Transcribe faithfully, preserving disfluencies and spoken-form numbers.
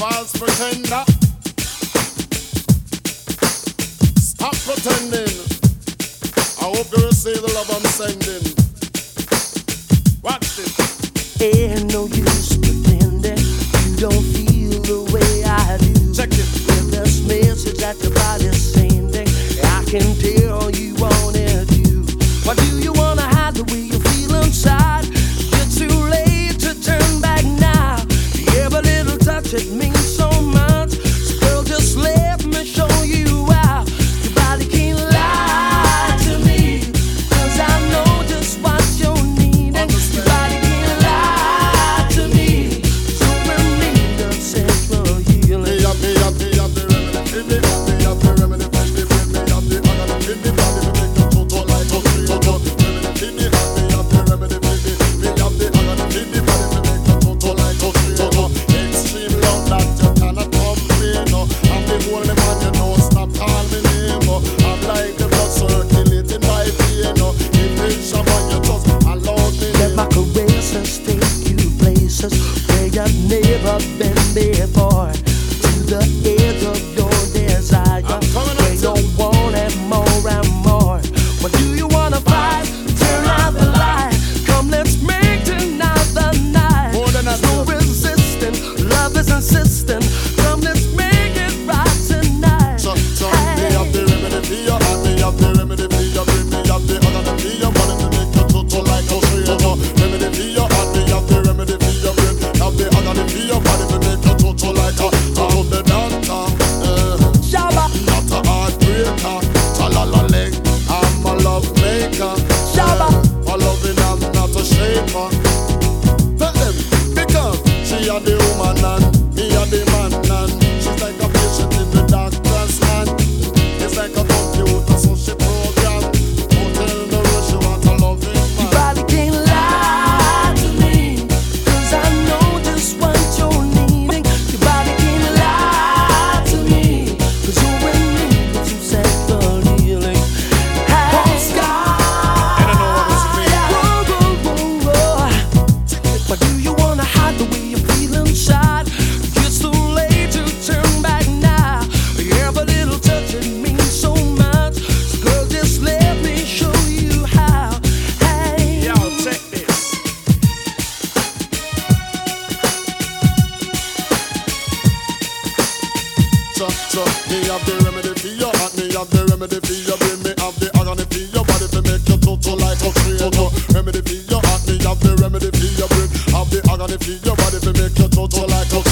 false pretender. Stop pretending. I hope you receive the love I'm sending. Watch this. Ain't no use pretending you don't feel the way I do. Check it. With this message that your body's sending, I can tell you want it you. Why do you wanna hide the way you feel inside? It's too late to turn back now. Every little touch, it means so much. So girl, just let me show you out. Your body can't lie to me, 'cause I know just what you're needing. Your body can't lie to me, so we need a sexual healing. Me up, me up, me up the remedy. Me up, me up the remedy. Me up the remedy. Me body to make you total like a tree. Total remedy. Me up, me up the remedy. Me up the remedy. Me body to make you total like a tree. Total extreme love that you cannot complain. No, I'm the only man you know. Stop calling me name. No, I'm like the blood circulating my vein. No, if it's someone you just allow me. Let my caresses take you places where you've never been before. To the edge of your desire, I'm coming where up you to- want it more and more. What do you wanna fight? Turn out the light. Come, let's make tonight the night. More than There's I no do. resisting, love is insistent. Come, let's make it right tonight. So, so me have the remedy for you, and me have the remedy for you. Bring me up the other than for you, body to make you total like a tree. So, remedy for you, and me have the remedy for you. Bring have the other than for you, body to make you total like a. To the doctor, uh, Shabba, not a heartbreaker. Talala leg, I'm a love maker. Shabba. For loving, I'm not a shaper. Tell them, because she a the woman and me a the man, and she's like a patient in the doctor's hand. It's like a computer, so she program. Don't tell the world she want a loving Your man. body can't lie to me, 'cause I know just what you're needing. Your body can't lie to me, 'cause you're in need of some sexual healing. Hey, Sky, And I know what this means. whoa, whoa, whoa, whoa. Why do you wanna hide the way you feel inside? It's too late to turn back now. Every little touch, it means so much. So girl, just let me show you how. Hey. Yo, check this. So, so, me have the remedy for you, and me have the remedy for you. Bring me have the agony for your body to make you total like a tree. Total remedy for you, and me have the remedy for you. Bring have the agony for your body to make you total like a